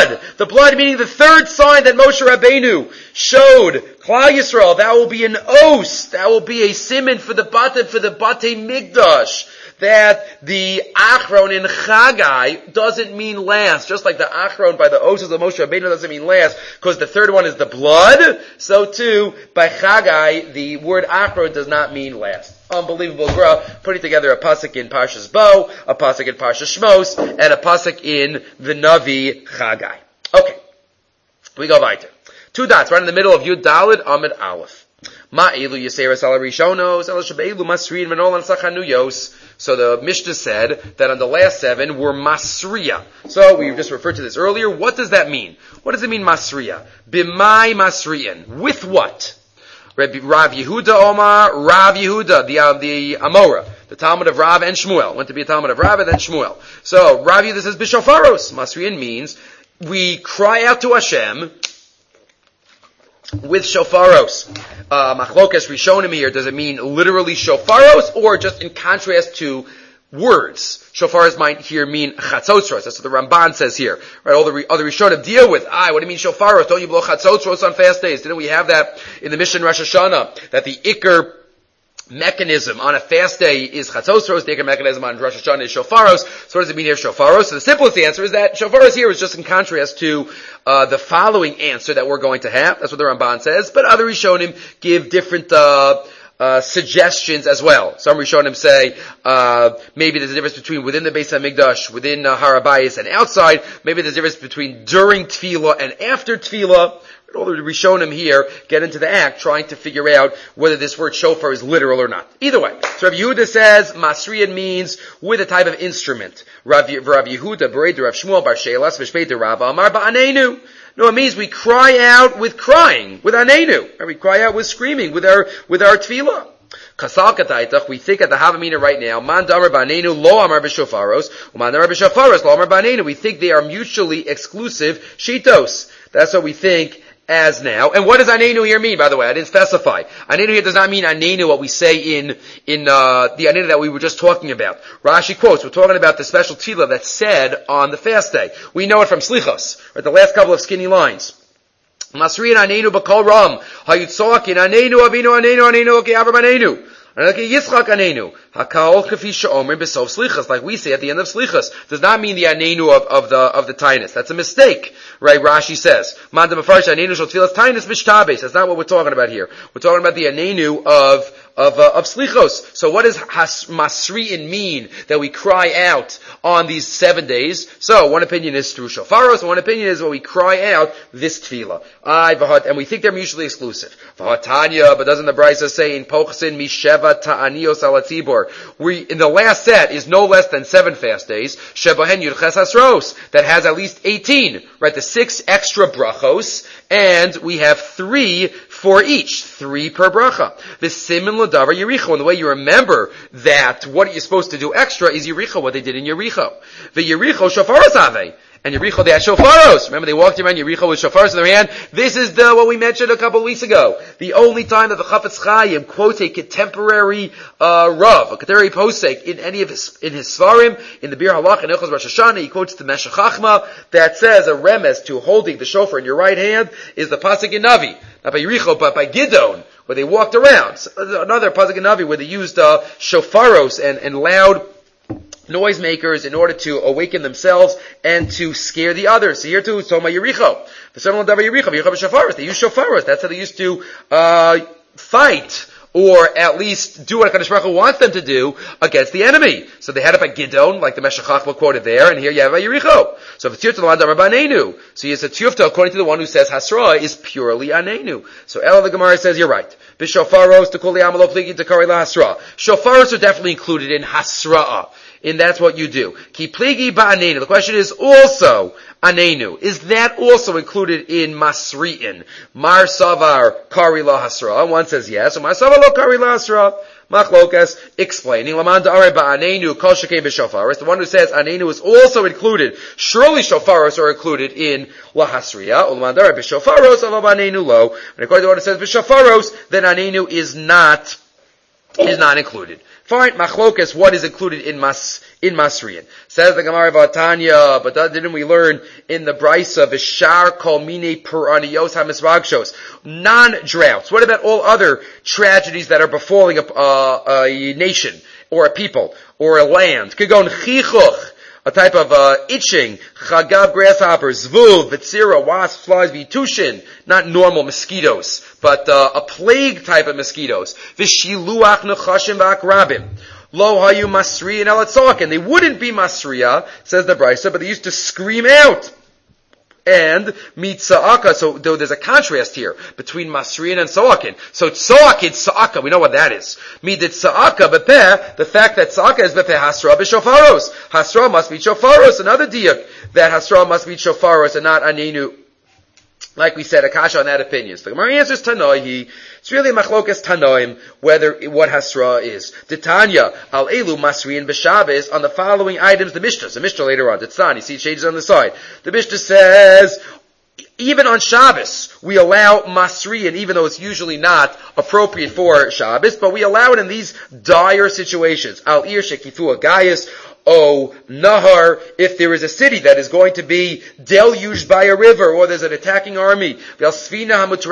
blood meaning the third sign that Moshe Rabbeinu showed Klal Yisrael, that will be an os, that will be a siman for the batim, for the Batei Migdash. That the Achron in Chagai doesn't mean last. Just like the Achron by the Oses of Moshe Rabbeinu doesn't mean last, because the third one is the blood, so too, by Chagai, the word Achron does not mean last. Unbelievable Gra, putting together a pasuk in Parshas Bo, a pasuk in Parshas Shmos, and a pasuk in the Navi Chagai. Okay. We go weiter. 2 dots, right in the middle of Yud Daled Amid Aleph. Ma'ilu Yiseres ala Rishonos, ala Shabeilu Masriin, Menol and Sachanuyos. So the Mishnah said that on the last 7 were Masriya. So we just referred to this earlier. What does that mean? What does it mean Masriya? B'mai Masriyan. With what? Rav Yehuda Omar, Rav Yehuda, the Amora, the Talmud of Rav and Shmuel. Went to be a Talmud of Rav and then Shmuel. So Rav Yehuda says B'shofaros. Masriyan means we cry out to Hashem with shofaros. Machlokas Rishonim here, does it mean literally shofaros or just in contrast to words? Shofaros might here mean chatzotzros. That's what the Ramban says here. Right? All the other Rishonim deal with, what do you mean shofaros? Don't you blow chatzotzros on fast days? Didn't we have that in the Mishnah Rosh Hashanah? That the Iker mechanism on a fast day is chatzosros, the Iker mechanism on Rosh Hashanah is shofaros. So what does it mean here, shofaros? So the simplest answer is that shofaros here is just in contrast to the following answer that we're going to have. That's what the Ramban says. But other Rishonim give different suggestions as well. Some Rishonim say maybe there's a difference between within the Beis HaMikdash, within Har HaBayis, and outside. Maybe there's a difference between during Tefillah and after Tefillah. All the Rishonim here get into the act trying to figure out whether this word shofar is literal or not. Either way. So Rav Yehuda says Masriyan means with a type of instrument. Rav Yehuda, Bered Rav Shmuel, Bar Shelas, Veshpeit Rav Amar Ba'anenu. No, it means we cry out with crying, with anenu. Or we cry out with screaming, with our tefillah. Kasal Kataitach, we think at the Havamina right now, Man Damar Ba'anenu Lo Amar B'Shofaros, Man Damar B'Shofaros Lo Amar Ba'anenu. We think they are mutually exclusive shitos. That's what we think as now. And what does anenu here mean, by the way? I didn't specify. Anenu here does not mean anenu, what we say in the anenu that we were just talking about. Rashi quotes, we're talking about the special tefillah that's said on the fast day. We know it from Slichos, right? The last couple of skinny lines. Masriyan anenu b'kol ram, hayutzokin anenu avinu anenu anenu ke'avar anenu. Like we say at the end of Slichas, does not mean the Anenu of the Tainus. That's a mistake, right? Rashi says, that's not what we're talking about here. We're talking about the Anenu of Slichos. So what does Masri'in mean that we cry out on these 7 days? So one opinion is through Shofaros, and one opinion is when we cry out this Tefillah. And we think they're mutually exclusive. But doesn't the Brisa say in Pochsin Misheva Ta'anios ala Tzibor? In the last set is no less than 7 fast days. Shebahen Yudches Hasros. That has at least 18. Right? The 6 extra brachos, and we have 3 for each. 3 per bracha. The Simin L'Davar Yericho. And the way you remember that what you're supposed to do extra is Yericho, what they did in Yericho. The Yericho Shofaros Ave. And Yericho, they had shofaros. Remember, they walked around Yericho with shofaros in their hand. This is what we mentioned a couple of weeks ago. The only time that the Chafetz Chaim quotes a contemporary Rav, a contemporary posek in his Svarim, in the Bir Halach and Ilchos Rosh Hashanah, he quotes the Meshech Chachma that says a remes to holding the shofar in your right hand is the pasuk in Navi, not by Yericho but by Gidon, where they walked around. Another pasuk in Navi where they used shofaros and loud noisemakers in order to awaken themselves and to scare the others. So here too, it's talking about Yericho. They use shofaros. That's how they used to fight, or at least do what HaKadosh Baruch Hu wants them to do against the enemy. So they had it by Gidon, like the Meshech Chachma quoted there, and here you have by Yericho. So if it's Tirta L'Adar B'Anenu, so it's a Tiyufta according to the one who says Hasra is purely Anenu. So Ela the Gemara says you're right. B'shofaros to kol yamalo pligi to kari la Hasra. Shofaros are definitely included in Hasra. And that's what you do. Ki pligi ba'anenu. The question is also anenu. Is that also included in Masri'in? Mar savar kari la hasra. One says yes. Mar savar lo kari la hasra. Machlokas explaining. Laman da'are ba'anenu kol shekei b'shofaros. The one who says anenu is also included. Surely shofaros are included in la hasriya. Laman da'are b'shofaros of ba'anenu lo. And according to what it says b'shofaros, then anenu is not included. Fine, machlokas, what is included in Masriyan? Says the Gemara Vatanya, but didn't we learn in the Brisa, Vishar kol mine peraniyos hamisvagshos, non-droughts. What about all other tragedies that are befalling a nation, or a people, or a land? Kigon chichuch, a type of itching, chagav, grasshoppers, zvul, vitzira, wasps, flies, vitushin, not normal mosquitoes, but a plague type of mosquitoes. Vishiluach nechashim v'akrabim. Lo hayu masri and elatzakin. They wouldn't be masriya, says the Brisa, but they used to scream out. And mitza'aka, so there's a contrast here between Masriyan and Sa'akin. So Tza'akin, Sa'aka, we know what that is. Midit Sa'aka bepeh, the fact that Sa'aka is bepeh Hasra b'shofaros. Hasra must be shofaros, another diyak, that Hasra must be shofaros and not anenu. Like we said, Akasha on that opinion. So the Gemara answers Tanoi. It's really machlokas Tanoim what Hasra is. Titanya al elu masriin b'Shabbos on the following items. The Mishnah later on. Titzan, you see shades on the side. The Mishnah says even on Shabbos we allow masriin, even though it's usually not appropriate for Shabbos, but we allow it in these dire situations. Al ir shekifu agayis. Oh, Nahar, if there is a city that is going to be deluged by a river, or there's an attacking army, or there's a boat,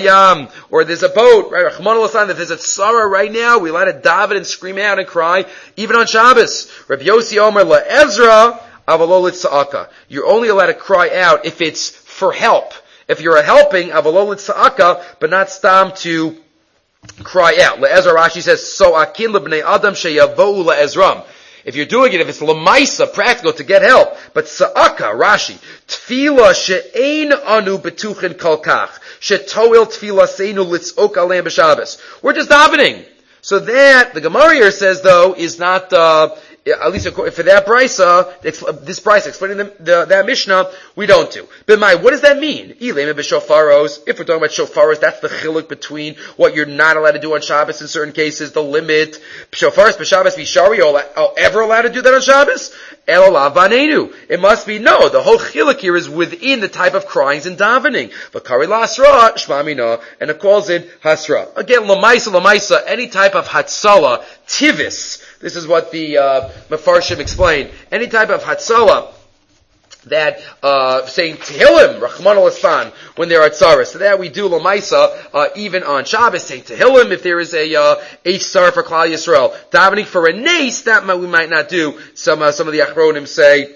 right? If there's a tzara right now, we let it daven and scream out and cry, even on Shabbos. Rabbi Yossi Omer LaEzra, avalolit sa'aka. You're only allowed to cry out if it's for help. If you're helping, avalolit sa'aka, but not stam to cry out. LaEzra Rashi says, so akin lebnei adam sheyavo'u LaEzram. If you're doing it, if it's lemaisa, practical, to get help. But sa'aka, Rashi, tefila she'ein anu betuchin kolkach, she'toil tefila seinu litzok aleim b'Shabbos. We're just davening. So that, the Gemara here says though, is not, at least for that brisa, this brisa explaining that Mishnah, we don't do. But what does that mean? If we're talking about shofaros, that's the chiluk between what you're not allowed to do on Shabbos in certain cases, the limit. Shofaros b'Shabbos v'shari, are ever allowed to do that on Shabbos? Elalav banenu. It must be no. The whole chiluk here is within the type of cryings and davening. But kari lasra shmamina, and it calls it hasra. Again, lamaisa, any type of hatsala, tivis. This is what the Mefarshim explained. Any type of hatsala that saying Tehillim, Rahman al-Aslan, when there are tzaras. So that we do Lamaisa, even on Shabbos, saying Tehillim if there is a tzara for Klal Yisrael. Davening for a nace, that we might not do. Some of the Achronim say,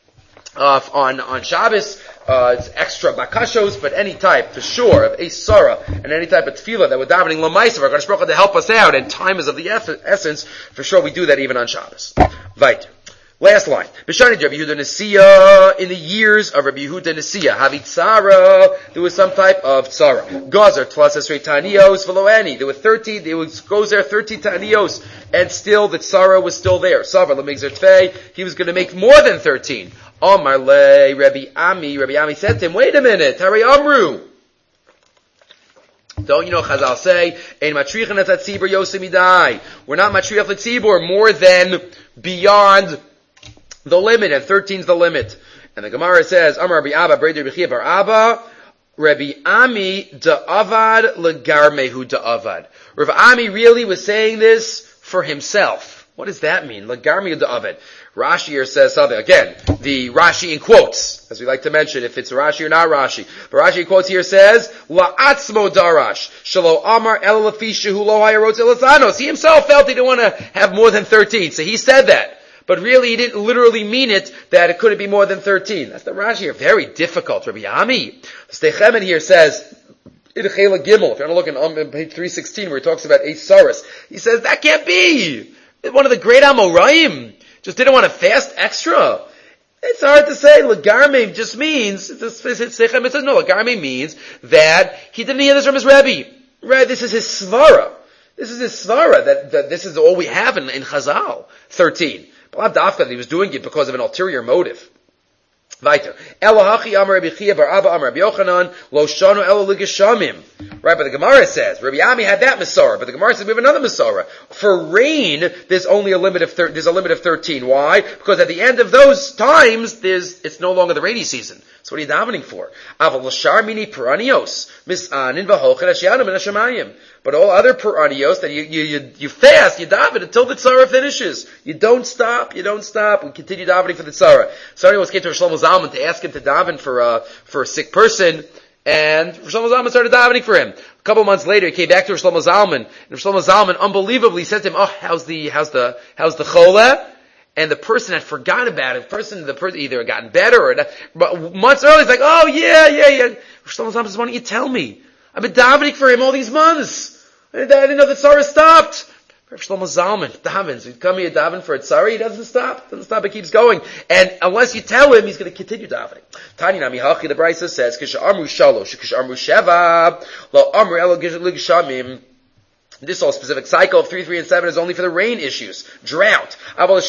on Shabbos, it's extra bakashos, but any type, for sure, of tzara, and any type of tefillah that we're davening Lamaisa, for HaKadosh Baruch Hu to help us out, and time is of the essence, for sure we do that even on Shabbos. Vait. Last line. B'shani Rabbi Yehuda Nesiya, in the years of Rabbi Yehuda Nesiya, Havi Tzara, there was some type of Tzara. Gazer, Tlas Esrei Tanios, Veloani. There were 13, goes there 13 Tanios, and still the Tzara was still there. Savar Lemigzer Tvei, he was going to make more than 13. Amar Le, Rabbi Ami said to him, wait a minute, Hari Amru. Don't you know Chazal say, Ein matriachan et hatzibur yosim idai. We're not matriach l'tzibur more than beyond the limit, and 13 is the limit. And the Gemara says, Amar Rabbi Abba, Breder Rabbi Chia bar Abba, Rabbi Ami da'avad legarmehu da'avad. Rabbi Ami really was saying this for himself. What does that mean? Legarmehu da'avad. Rashi here says something. Again, the Rashi in quotes, as we like to mention, if it's Rashi or not Rashi. But Rashi in quotes here says, La'atzmo darash, shelo amar el lafi shehu lo hayarotz elazanos. He himself felt he didn't want to have more than 13, so he said that. But really, he didn't literally mean it, that it couldn't be more than 13. That's the Rashi here. Very difficult. Rabbi Ami. The Steichemet here says, in Chela Gimel, if you're going to look on page 316, where he talks about Eish Saras, he says, that can't be. One of the great Amoraim just didn't want to fast extra. It's hard to say. Lagarme just means, it says, no, Lagarme means that he didn't hear this from his Rebbe. Right? This is his Svara. This is his Svara, that this is all we have in Chazal. 13. But Dafka, that he was doing it because of an ulterior motive. Weiter. Elahachi Amar Rabbi Chia bar Abba Amar Rabbi Yochanan Lo Shanu Elo Ligashamim. Right, but the Gemara says Rabbi Ami had that Masorah, but the Gemara says we have another Masorah. For rain, there's only a limit of 13. Why? Because at the end of those times, it's no longer the rainy season. So what are you davening for? Aval l'shar mini peranios misanin v'hochen ashianim and hashamayim. But all other peranios that you fast, you daven until the tzara finishes. You don't stop. We continue davening for the tzara. So anyone came to Shlomo Zalman to ask him to daven for a sick person, and Shlomo Zalman started davening for him. A couple months later, he came back to Shlomo Zalman, and Shlomo Zalman unbelievably said to him, "Oh, how's the chola?" And the person had forgotten about it. The person either had gotten better or not. But months earlier, he's like, "Oh, yeah. Shlomo Zalman says, why don't you tell me? I've been davening for him all these months. I didn't know the tzara stopped." Shlomo Zalman davens. He'd come here daven for a tzara. He doesn't stop. It keeps going. And unless you tell him, he's going to continue davening. Tani Nami Hachi, the Brisa says, Kisha Amru Shalosh, Kisha Amru Sheva, Lo Amru Elo Gishamim. This whole specific cycle of 3, 3, and 7 is only for the rain issues. Drought. But all the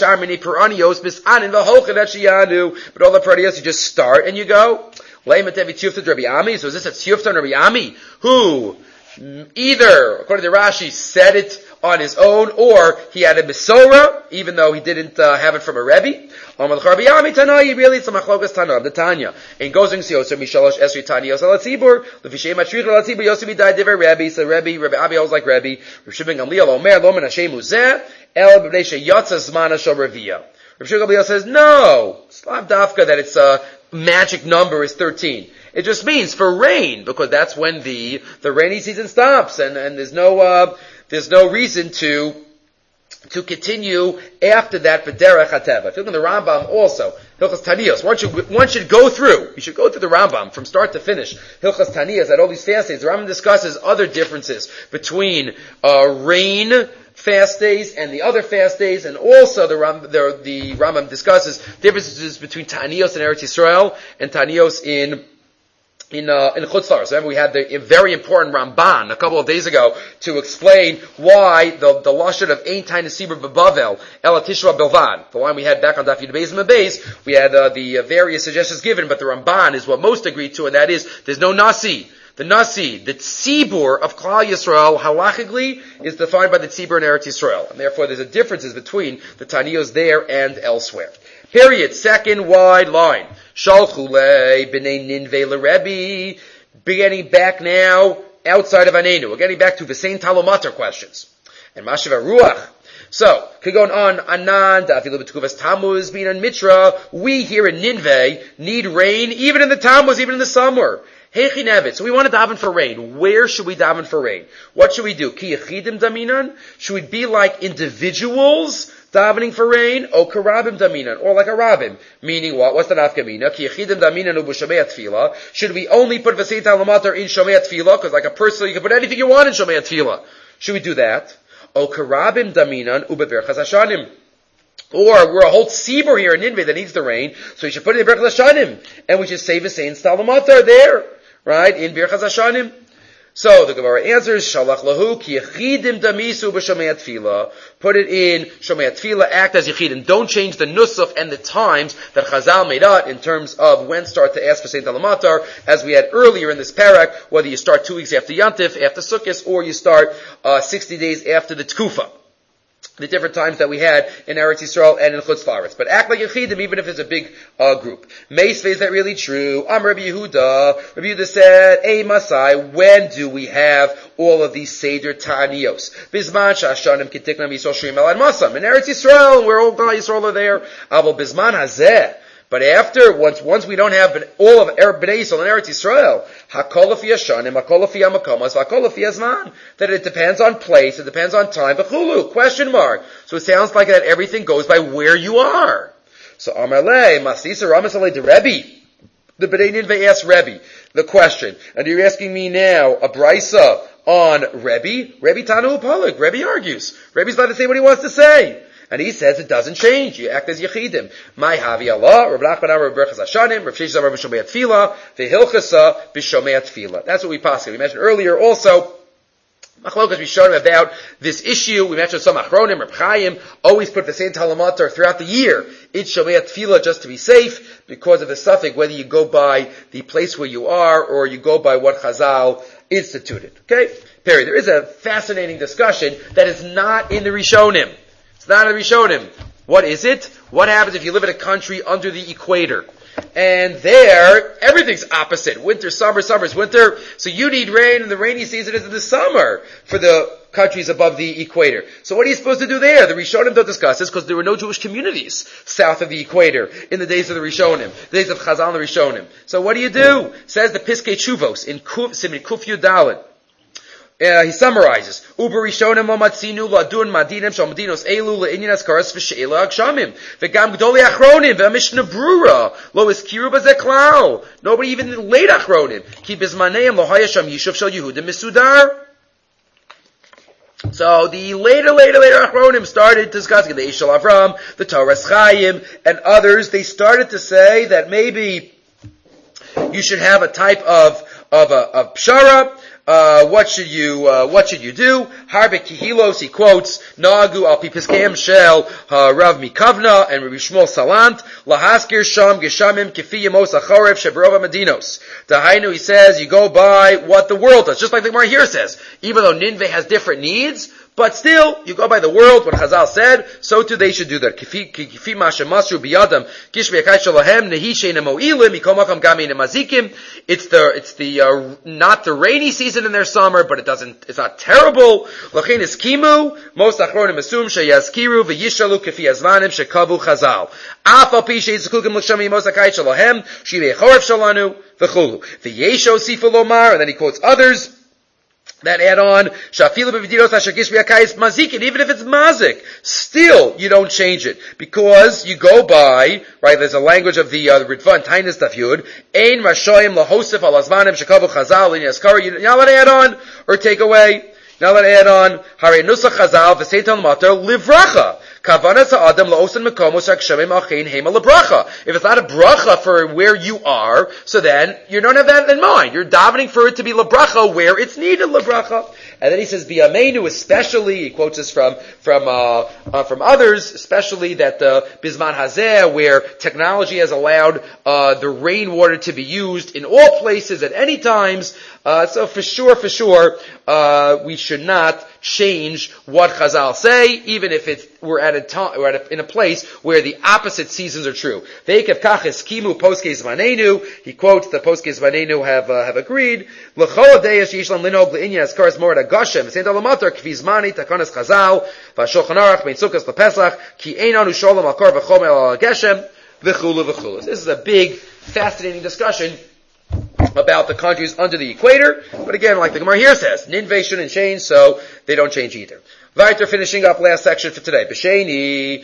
peranios, you just start and you go. So is this a tziyufta on Rabbi Ami? Who either, according to Rashi, said it on his own, or he had a Mesorah, even though he didn't have it from a Rebbe. Really, it's a machlokas Tana, the Tanya. And goes in Siyoser Mishalosh Esri Tanios Alatzibur, Lefishem Matrich Alatzibur, Yosef Idai Diver Rebbe, so Rabbi Abi holds like Rebbe, Rishibin Gamliel Omer, Lomen Hashem Uzeh, El B'nei Yotza Zmana Shel Reviyah. Rabbi Gamliel says, no, Slav Dafka, that it's a magic number is 13. It just means for rain, because that's when the rainy season stops, and there's no reason to continue after that for derech hateva. If you look at the Rambam also, Hilchas Taniyos, one should go through. You should go through the Rambam from start to finish. Hilchas Taniyos, at all these fast days, the Rambam discusses other differences between rain fast days and the other fast days, and also the Rambam discusses differences between Taniyos in Eretz Yisrael and Taniyos in Chutz Laretz. Remember, we had the very important Ramban a couple of days ago to explain why the lashon of Ein Tain Nesibur B'Bavel Ela Tishra Belvan. The line we had back on Daf Yud Beis and Beis, we had the various suggestions given, but the Ramban is what most agreed to, and that is there's no nasi. The nasi, the tzibur of Klal Yisrael, halachically, is defined by the tzibur in Eretz Yisrael, and therefore there's a differences between the Taniyos there and elsewhere. Period. Second wide line. Shalchule b'nei Ninveh l'Rebbe. Beginning back now outside of Anenu. We're getting back to the same Talomater questions. And Mashiv Ruach. So, Kagon on Anan, Dafilu B'Tkuvas Tammuz, Binan Mitra, we here in Ninveh need rain, even in the Tammuz, even in the summer. So we want to daven for rain. Where should we daven for rain? What should we do? Ki yechidim daminan? Should we be like individuals davening for rain? O karabim daminan? Or like a rabbim? Meaning what? What's the nafkamina? Ki yechidim daminan ubu shomei tefillah. Should we only put v'seit halamatar in shomei tefillah? Because like a person, you can put anything you want in shomei tefillah. Should we do that? O karabim daminan ubu berchas hashanim. Or we're a whole tzibur here in Ninveh that needs the rain, so we should put it in berchas hashanim. And we should say v'seit halamatar there. Right? In Birchas Hashanim. So the Gemara answers, Shalach lahu ki yechidim damisu b'shomei tefillah. Put it in shomei tefillah, act as yechidim. Don't change the nusach and the times that Chazal made out in terms of when start to ask for Saint Alamatar, as we had earlier in this parak, whether you start 2 weeks after Yantif, after Sukkot, or you start 60 days after the Tkufa. The different times that we had in Eretz Yisrael and in Chutz La'aretz. But act like Yechidim even if it's a big group. Meisveh, is that really true? Rabbi Yehuda. Rabbi Yehuda said, Ei Masai, when do we have all of these Seder Ta'aniyos? Bizman Shashanim Kitiknam Yisrael Shrim El Masam. In Eretz Yisrael, where all Bnei Yisrael are there. Aval Bizman Hazeh. But after, once we don't have all of Bnei Yisrael and Eretz Yisrael, hakol lefi hashanim, hakol lefi hamakomas, hakol lefi hazman, that it depends on place, it depends on time, v'chulu, question mark. So it sounds like that everything goes by where you are. So Amarle, Masisa Ramasalei de Rebbe. The Bnei Ninveh asked Rebbe the question, and you're asking me now a brisa on Rebbe? Rebbe Tanu Upalik. Rebbe argues. Rebbe's allowed to say what he wants to say. And he says it doesn't change. You act as Yechidim. My Havi Allah, Rav Nachman Amar Berchas Hashanim, Rav Sheshes Amar B'Shomei Tefillah, V'Hilchasa B'Shomei Tefillah. That's what we passed. We mentioned earlier also, Machlokas Rishonim about this issue. We mentioned some Achronim, Reb Chaim, always put the same Talamatar throughout the year. It's Shomei Tefillah just to be safe, because of the suffix, whether you go by the place where you are, or you go by what Chazal instituted. Okay? Period. There is a fascinating discussion that is not in the Rishonim. Not a Rishonim. What is it? What happens if you live in a country under the equator? And there, everything's opposite. Winter, summer, summer's winter. So you need rain, and the rainy season is in the summer for the countries above the equator. So what are you supposed to do there? The Rishonim don't discuss this because there were no Jewish communities south of the equator in the days of the Rishonim, the days of Chazal and the Rishonim. So what do? Says the Piskei Tshuvos in Simin Kuf Yud Daled. He summarizes, Uber Rishonim Matzinu Ladun Madinim Shalmadinos Elu Le'inyanas Karas V'She'ela Akshamim V'gam Gdoli Achronim V'Mishnah Brura Lo Iskiru B'Zeklau. Nobody even late Achronim Ki Bizmaneim Lo Hayasham Yishuv Shal Yehudim Misudar. So the later Achronim started discussing the Ishal Avram, the Toras Chaim, and others. They started to say that maybe you should have a type of pshara. What should you do? Harbe Kihilos, he quotes, Nagu al pi Piskayim shel Rav Mikavna and Rabbi Shmuel Salant, Lahaskir Sham Geshamim Kifi Yemos Achorev Shebrova Medinos. Dahainu, he says, you go by what the world does, just like the Gemara here says. Even though Ninveh has different needs, but still, you go by the world, what Chazal said, so too they should do that. Kifi mashemasru biyadam, kishvi akai shalahem, nehi sheina mo'ilim, ikomakam gami nemazikim. It's the, not the rainy season in their summer, but it's not terrible. Lachin is kimu, most achronim assume sheyazkiru, v'yishalu kifi azmanim, shekavu Chazal. Afa pi sheyizukukim l'kshami mos akai shalahem, shivei choref shalanu, v'chulu. V'yesho sifu lomar, and then he quotes others that add on, Shafilu b'vidiros hashagish b'yakayis mazikin, even if it's mazik, still you don't change it, because you go by, right, there's a language of the Ritva and Tainis Daf Yud, Ein Rashoyim lahosef al azmanim shekavu Chazal in Yaskara, you're not allowed to add on, or take away, you're not allowed to add on, Hare Nusach Chazal v'seitan matar livracha, Kavanas ha'adam la'osan mekomos ha'kshamim achein hema lebracha. If it's not a bracha for where you are, so then you don't have that in mind. You're davening for it to be lebracha where it's needed lebracha. And then he says, B'yameinu, especially, he quotes this from others, especially that Bizman Hazeh, where technology has allowed the rainwater to be used in all places at any times, So for sure, we should not change what Chazal say, even if we're in a place where the opposite seasons are true. Ve'ikev kaches kimu poskei zmanenu. He quotes the poskei zmanenu have agreed. L'chol deis yishlam linog le'inya eskaras morad agashem v'seint alamatar kvi zmani takanas Chazal v'shulchan aruch bein sukkos lepesach ki einanu sholem al kor v'chom el geshem v'chulu v'chulu. This is a big, fascinating discussion about the countries under the equator, but again, like the Gemara here says, Ninveh shouldn't change, so they don't change either. Weiter, finishing up last section for today. B'sheni,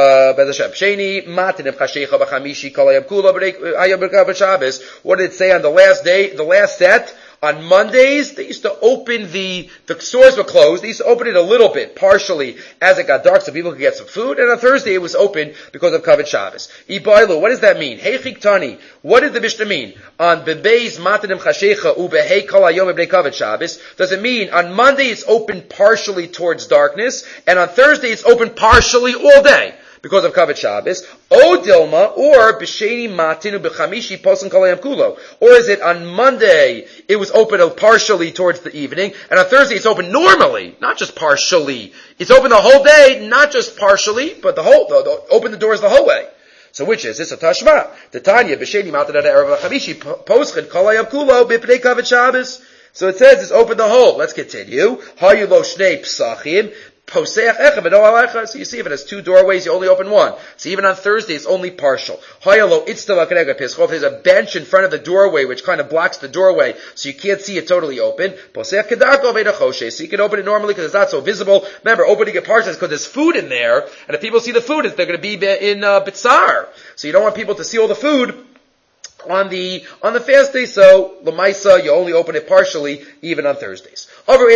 matinim chashecha b'chamishi kol hayam kula hayam b'kav Shabbos. What did it say on the last day, the last set? On Mondays, they used to open the stores were closed. They used to open it a little bit, partially, as it got dark so people could get some food. And on Thursday it was open because of Kavod Shabbos. Ibailu, what does that mean? Hey Chiktani, what did the Mishnah mean? On Bebeis Matanim Chashecha Ubehei Kol Hayom B'nei Kavod Shabbos, does it mean on Monday it's open partially towards darkness, and on Thursday it's open partially all day? Because of Kavod Shabbos, O Dilma, or B'sheni Matinu B'chamishi Posen Kolayam Kulo. Or is it on Monday, it was open partially towards the evening, and on Thursday it's open normally, not just partially. It's open the whole day, not just partially, but open the doors the whole way. So which is this? A Tashma. The Tanya, B'sheni Matinu B'chamishi Posen Kolayam Kulo B'pnei Kavod Shabbos. So it says it's open the whole. Let's continue. Hayu lo shnei psachim. So you see, if it has two doorways, you only open one. So even on Thursday, it's only partial. There's a bench in front of the doorway, which kind of blocks the doorway, so you can't see it totally open. So you can open it normally because it's not so visible. Remember, opening it partial is because there's food in there, and if people see the food, they're going to be in bitzar. So you don't want people to see all the food on the fast day, so Lamaisa, you only open it partially, even on Thursdays.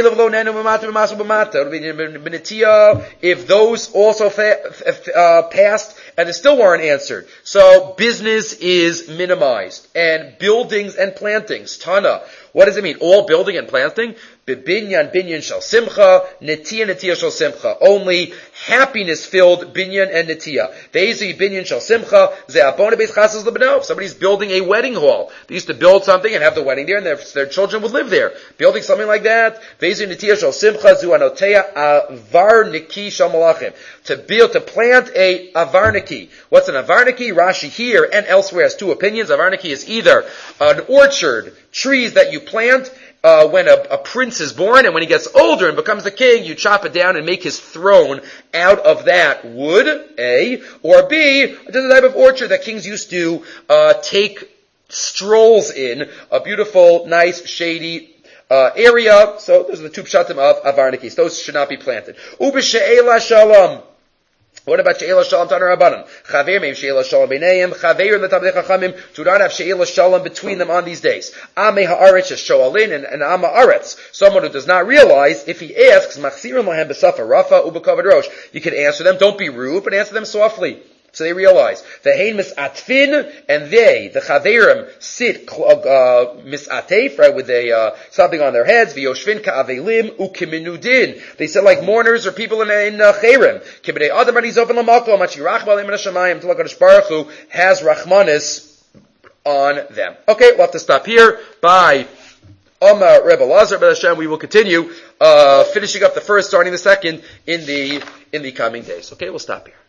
If those also passed and they still weren't answered, so business is minimized, and buildings and plantings, Tana. What does it mean? All building and planting? Binyan shall simcha, netiya shall simcha. Only happiness-filled binyan and netiya. Ve'ezi binyan shall simcha, ze'abona beis chasas lebeno. Somebody's building a wedding hall. They used to build something and have the wedding there, and their children would live there. Building something like that. Ve'ezi netiya shall simcha, zu anoteya avarniki shall malachim. To plant a avarniki. What's an avarniki? Rashi here and elsewhere has two opinions. Avarniki is either an orchard, trees that you plant when a prince is born, and when he gets older and becomes a king, you chop it down and make his throne out of that wood, A. Or B, it's a type of orchard that kings used to take strolls in, a beautiful, nice, shady area. So those are the two pshatim of avarnikis. Those should not be planted. Ub'she'ela shalom. What about She'ela Shalom Taner Rabbanan? Chaver meim She'ela Shalom b'neim. Chaver l'tamdei chachamim. Do not have She'ela Shalom between them on these days. Amei ha'aretz is sho'alin and Am ha'aretz. Someone who does not realize, if he asks, machzirim lahem b'safa rafa u'b'kavod rosh. You can answer them. Don't be rude, but answer them softly. So they realize. Ve'hein mis'atfin, and they, the chaverim, sit mis'atef, right, with something on their heads. V'yoshvin ka'avelim u'kiminudin. They sit like mourners or people in cherem. Kibedei adam arizov l'makom achirach b'alim minashamayim until HaKadosh Baruch Hu has rachmanis on them. Okay, we'll have to stop here. Bye. Rebbe Lazar Hashem. We will continue finishing up the first, starting the second in the coming days. Okay, we'll stop here.